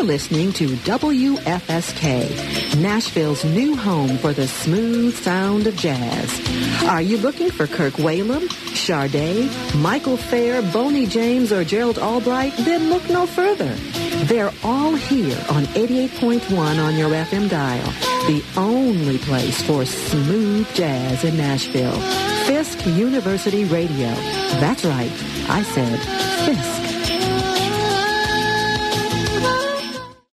listening to WFSK, Nashville's new home for the smooth sound of jazz. Are you looking for Kirk Whalum, Sade, Michael Fair, Boney James, or Gerald Albright? Then look no further. They're all here on 88.1 on your FM dial, the only place for smooth jazz in Nashville. Fisk University Radio. That's right, I said Fisk.